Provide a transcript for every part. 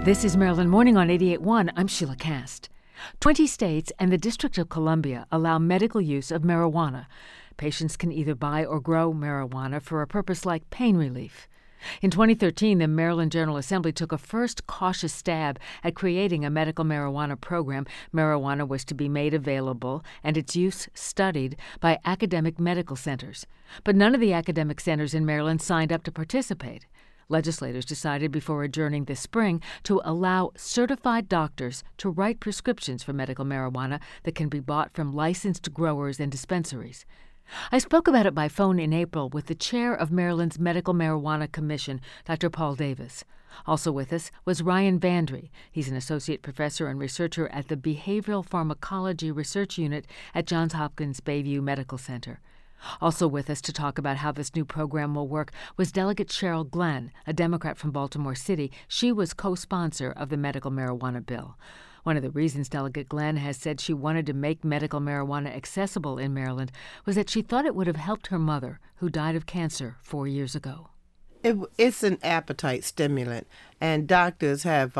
This is Maryland Morning on 88.1. I'm Sheila Cast. 20 states and the District of Columbia allow medical use of marijuana. Patients can either buy or grow marijuana for a purpose like pain relief. In 2013, the Maryland General Assembly took a first cautious stab at creating a medical marijuana program. Marijuana was to be made available and its use studied by academic medical centers. But none of the academic centers in Maryland signed up to participate. Legislators decided before adjourning this spring to allow certified doctors to write prescriptions for medical marijuana that can be bought from licensed growers and dispensaries. I spoke about it by phone in April with the chair of Maryland's Medical Marijuana Commission, Dr. Paul Davis. Also with us was Ryan Vandry. He's an associate professor and researcher at the Behavioral Pharmacology Research Unit at Johns Hopkins Bayview Medical Center. Also with us to talk about how this new program will work was Delegate Cheryl Glenn, a Democrat from Baltimore City. She was co-sponsor of the medical marijuana bill. One of the reasons Delegate Glenn has said she wanted to make medical marijuana accessible in Maryland was that she thought it would have helped her mother, who died of cancer 4 years ago. It's an appetite stimulant, and doctors have,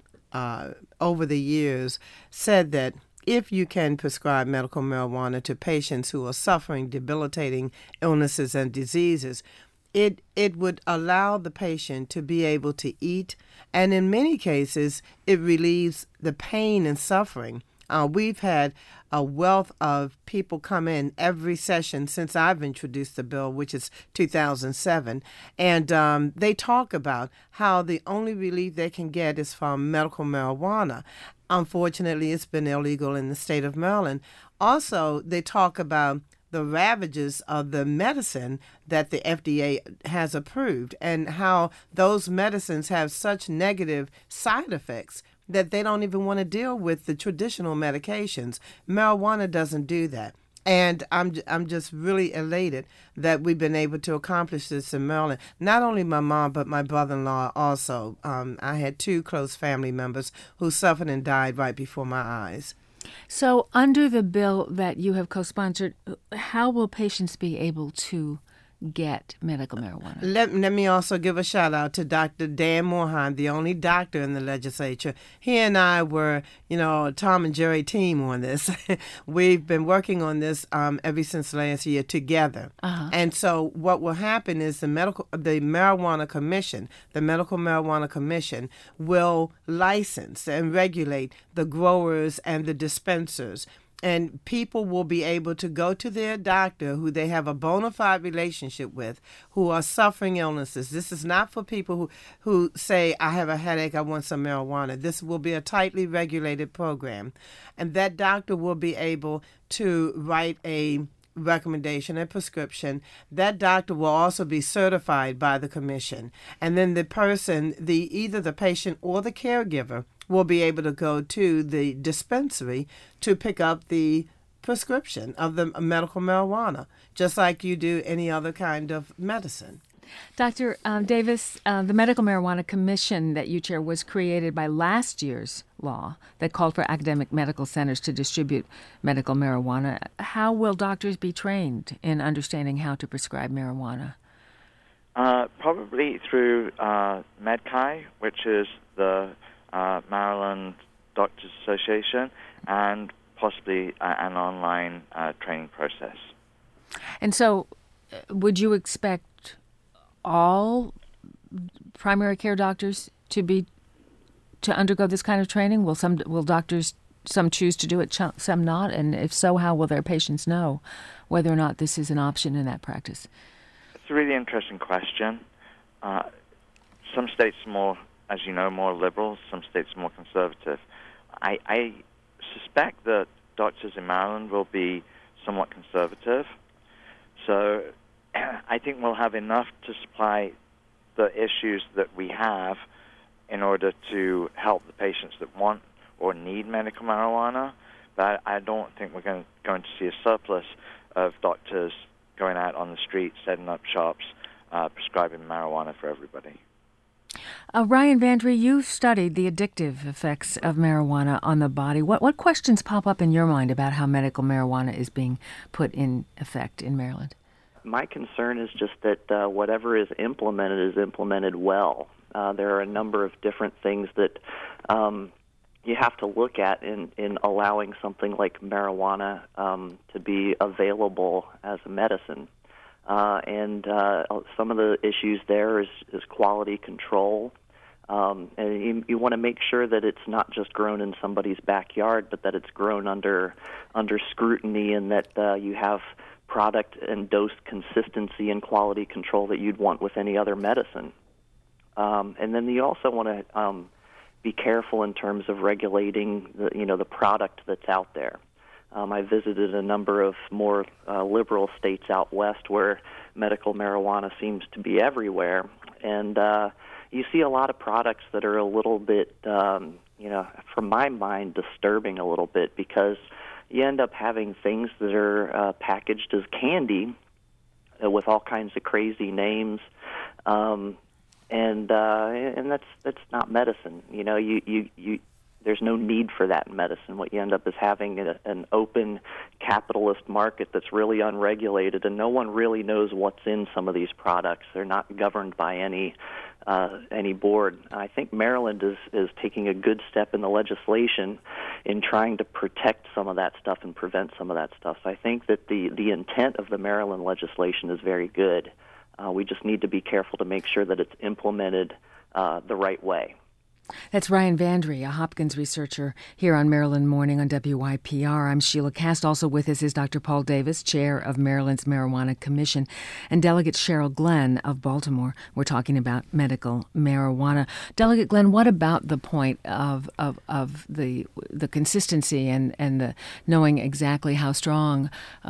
over the years, said that if you can prescribe medical marijuana to patients who are suffering debilitating illnesses and diseases, it would allow the patient to be able to eat, and in many cases, it relieves the pain and suffering. We've had a wealth of people come in every session since I've introduced the bill, which is 2007, and they talk about how the only relief they can get is from medical marijuana. Unfortunately, it's been illegal in the state of Maryland. Also, they talk about the ravages of the medicine that the FDA has approved and how those medicines have such negative side effects that they don't even want to deal with the traditional medications. Marijuana doesn't do that. And I'm just really elated that we've been able to accomplish this in Maryland. Not only my mom, but my brother-in-law also. I had two close family members who suffered and died right before my eyes. So under the bill that you have co-sponsored, how will patients be able to get medical marijuana? Let me also give a shout out to Dr. Dan Moorheim, the only doctor in the legislature. He and I were, Tom and Jerry team on this. We've been working on this ever since last year together. Uh-huh. And so what will happen is the Medical Marijuana Commission will license and regulate the growers and the dispensers. And people will be able to go to their doctor who they have a bona fide relationship with, who are suffering illnesses. This is not for people who say, I have a headache, I want some marijuana. This will be a tightly regulated program. And that doctor will be able to write a recommendation and prescription. That doctor will also be certified by the commission. And then the person, either the patient or the caregiver, will be able to go to the dispensary to pick up the prescription of the medical marijuana, just like you do any other kind of medicine. Dr. Davis, the Medical Marijuana Commission that you chair was created by last year's law that called for academic medical centers to distribute medical marijuana. How will doctors be trained in understanding how to prescribe marijuana? Probably through MedChi, which is the Maryland Doctors Association, and possibly an online training process. And so would you expect all primary care doctors to undergo this kind of training? Will doctors choose to do it, some not? And if so, how will their patients know whether or not this is an option in that practice? It's a really interesting question. Some states more, as you know, more liberal, some states more conservative. I suspect that doctors in Maryland will be somewhat conservative. So I think we'll have enough to supply the issues that we have in order to help the patients that want or need medical marijuana. But I don't think we're going to see a surplus of doctors going out on the street, setting up shops, prescribing marijuana for everybody. Ryan Vandry, you've studied the addictive effects of marijuana on the body. What questions pop up in your mind about how medical marijuana is being put in effect in Maryland? My concern is just that whatever is implemented well. There are a number of different things that you have to look at in allowing something like marijuana to be available as a medicine. And some of the issues there is quality control. And you want to make sure that it's not just grown in somebody's backyard, but that it's grown under scrutiny, and that you have product and dose consistency and quality control that you'd want with any other medicine. And then you also want to be careful in terms of regulating the product that's out there. I visited a number of more liberal states out west where medical marijuana seems to be everywhere, and you see a lot of products that are a little bit, from my mind, disturbing a little bit, because you end up having things that are packaged as candy with all kinds of crazy names. And that's not medicine. There's no need for that in medicine. What you end up is having an open capitalist market that's really unregulated, and no one really knows what's in some of these products. They're not governed by any board. I think Maryland is taking a good step in the legislation in trying to protect some of that stuff and prevent some of that stuff. So I think that the intent of the Maryland legislation is very good. We just need to be careful to make sure that it's implemented the right way. That's Ryan Vandry, a Hopkins researcher here on Maryland Morning on WYPR. I'm Sheila Cast. Also with us is Dr. Paul Davis, chair of Maryland's Marijuana Commission, and Delegate Cheryl Glenn of Baltimore. We're talking about medical marijuana. Delegate Glenn, what about the point of the consistency and the knowing exactly how strong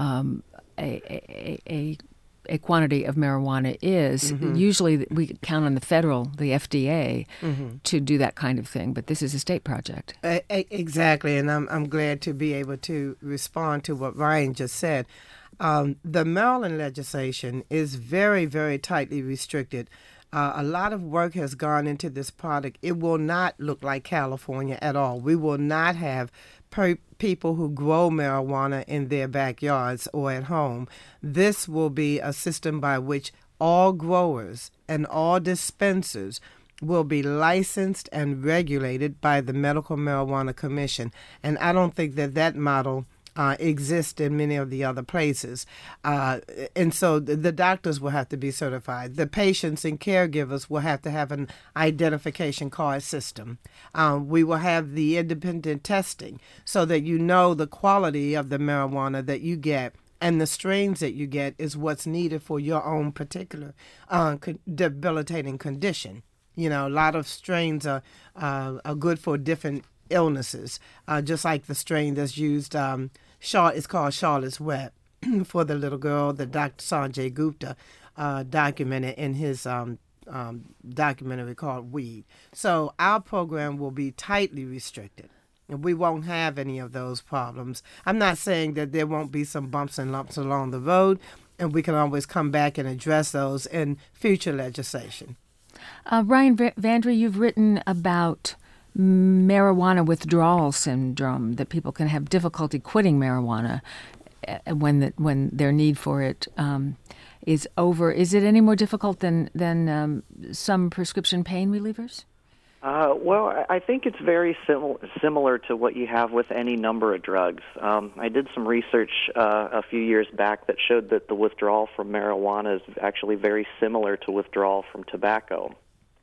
a quantity of marijuana is? Mm-hmm. Usually we count on the FDA, mm-hmm. to do that kind of thing, but this is a state project. Exactly, and I'm glad to be able to respond to what Ryan just said. The Maryland legislation is very, very tightly restricted. A lot of work has gone into this product. It will not look like California at all. We will not have people who grow marijuana in their backyards or at home. This will be a system by which all growers and all dispensers will be licensed and regulated by the Medical Marijuana Commission. And I don't think that model exist in many of the other places. And so the doctors will have to be certified. The patients and caregivers will have to have an identification card system. We will have the independent testing so that you know the quality of the marijuana that you get and the strains that you get is what's needed for your own particular debilitating condition. A lot of strains are good for different illnesses, just like the strain that's used, it's called Charlotte's Web, for the little girl that Dr. Sanjay Gupta documented in his documentary called Weed. So our program will be tightly restricted, and we won't have any of those problems. I'm not saying that there won't be some bumps and lumps along the road, and we can always come back and address those in future legislation. Ryan Vandry, you've written about marijuana withdrawal syndrome, that people can have difficulty quitting marijuana when their need for it is over. Is it any more difficult than some prescription pain relievers? Well, I think it's very similar to what you have with any number of drugs. I did some research a few years back that showed that the withdrawal from marijuana is actually very similar to withdrawal from tobacco.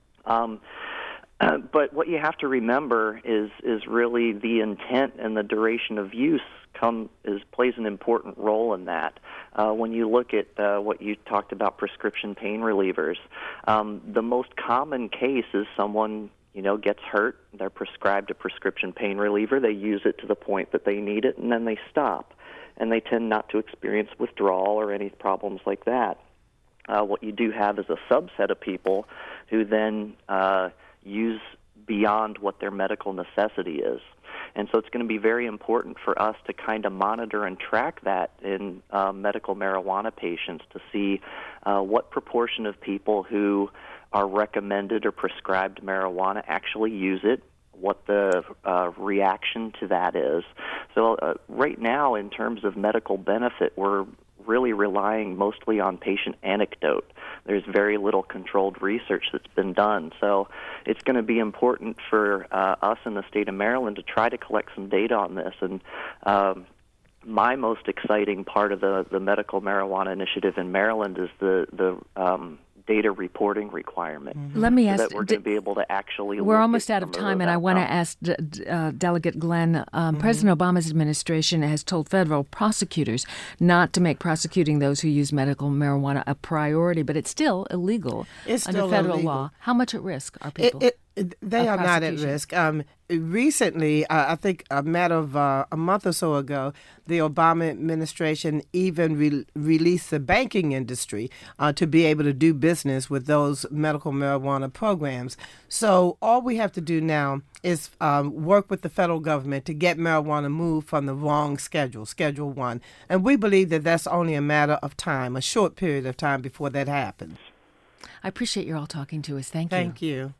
But what you have to remember is really the intent and the duration of use plays an important role in that. When you look at what you talked about, prescription pain relievers, the most common case is someone gets hurt, they're prescribed a prescription pain reliever, they use it to the point that they need it, and then they stop. And they tend not to experience withdrawal or any problems like that. What you do have is a subset of people who then use beyond what their medical necessity is. And so it's going to be very important for us to kind of monitor and track that in medical marijuana patients to see what proportion of people who are recommended or prescribed marijuana actually use it, what the reaction to that is. So right now, in terms of medical benefit, we're really relying mostly on patient anecdote. There's very little controlled research that's been done. So it's going to be important for us in the state of Maryland to try to collect some data on this. And my most exciting part of the medical marijuana initiative in Maryland is the data reporting requirement. Mm-hmm. Let me ask, so that we're going to be able to actually. We're almost out of time, and I want to ask Delegate Glenn. President Obama's administration has told federal prosecutors not to make prosecuting those who use medical marijuana a priority, but it's still illegal under federal law. How much at risk are people? They are not at risk. Recently, I think a matter of a month or so ago, the Obama administration even released the banking industry to be able to do business with those medical marijuana programs. So all we have to do now is work with the federal government to get marijuana moved from the wrong schedule, Schedule 1. And we believe that that's only a matter of time, a short period of time before that happens. I appreciate you all talking to us. Thank you. Thank you.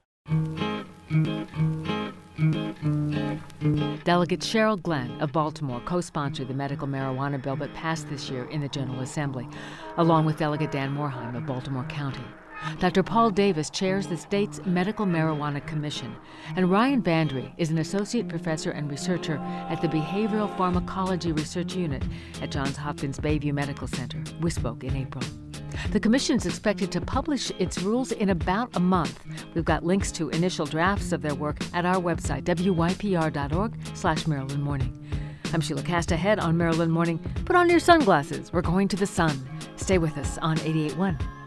Delegate Cheryl Glenn of Baltimore co-sponsored the medical marijuana bill that passed this year in the General Assembly, along with Delegate Dan Morheim of Baltimore County. Dr. Paul Davis chairs the state's Medical Marijuana Commission, and Ryan Bandry is an associate professor and researcher at the Behavioral Pharmacology Research Unit at Johns Hopkins Bayview Medical Center. We spoke in April. The commission is expected to publish its rules in about a month. We've got links to initial drafts of their work at our website, wypr.org/Maryland Morning. I'm Sheila Cast. Ahead on Maryland Morning. Put on your sunglasses. We're going to the sun. Stay with us on 88.1.